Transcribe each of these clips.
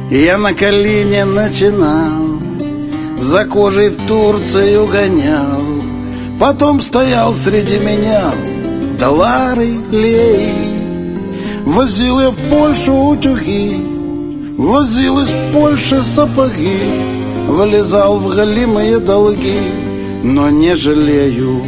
Я на колени начинал, за кожей в Турцию гонял, потом стоял среди меня доллары, лей. Возил я в Польшу утюги, возил из Польши сапоги, влезал в голимые долги, но не жалею.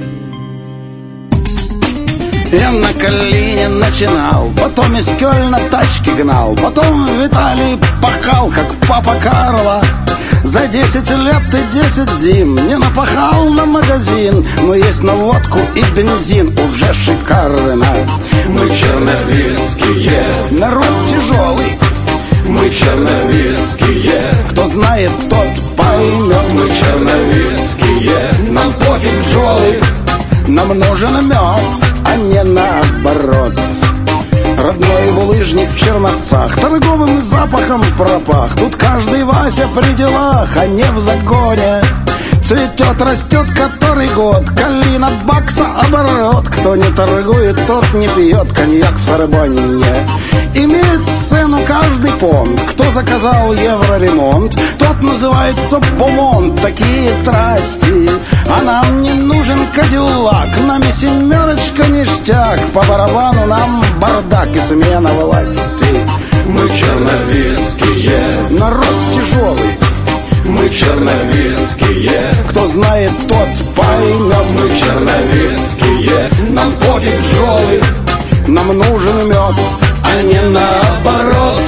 Я на колени начинал, потом из Кёльна тачки гнал, потом в Италии пахал, как папа Карло. За 10 лет и 10 зим не напахал на магазин, но есть на водку и бензин уже шикарно. Мы черновицкие, народ тяжелый, мы черновицкие, кто знает, тот поймет. Мы черновицкие, нам пофиг бджолы, нам нужен мед, а не наоборот. Родной булыжник в Черновцах торговым запахом пропах. Тут каждый Вася при делах, а не в загоне. Цветет, растет который год, калина бакса оборот. Кто не торгует, тот не пьет коньяк в Сорбонне. Имеет цену каждый понт. Кто заказал евроремонт, тот называется бумонт. Такие страсти, а нам не нужен кадиллак. Нами семерочка ништяк, по барабану нам бардак и смена власти. Мы черновицкие, народ тяжелый, мы черновицкие, кто знает, тот поймет. Мы черновицкие, нам пофиг бджолы, нам нужен мед, а не наоборот.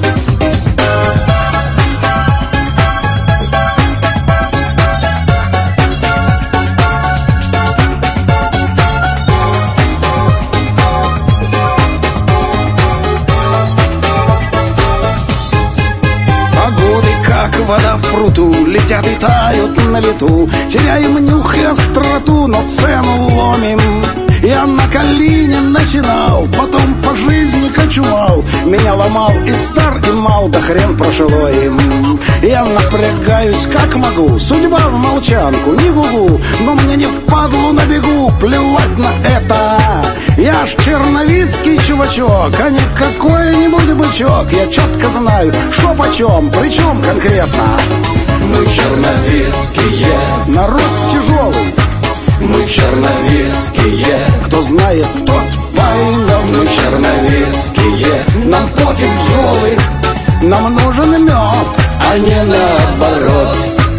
Вода в пруту, летят и тают на лету. Теряем нюх и остроту, но цену ломим. Я на колени начинал, потом по жизни кочевал. Меня ломал и стар, и мал, да хрен прошло им. Я напрягаюсь как могу, судьба в молчанку, не гугу. Но мне не впадлу на бегу, плевать на это. Я ж черновицкий чувачок, а не какой-нибудь бычок. Я четко знаю, шо почем, причем конкретно. Мы черновицкие, народ тяжелый, мы черновицкие, кто знает, тот поймет. Мы черновицкие, нам пофиг бджолы, нам нужен мед, а не наоборот.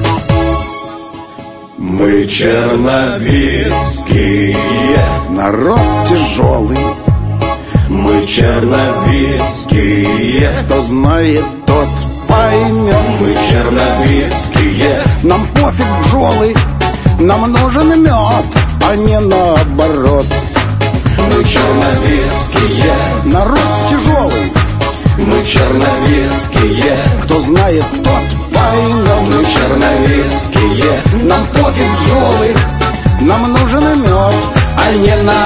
Мы черновицкие, народ тяжелый, мы черновицкие, кто знает, тот поймет. Мы черновицкие, нам пофиг бджолы, нам нужен мед, а не наоборот. Мы черновицкие, народ тяжелый, мы черновицкие, кто знает, тот поймет. Мы черновицкие, нам пофиг бджолы, нам нужен мед, а не на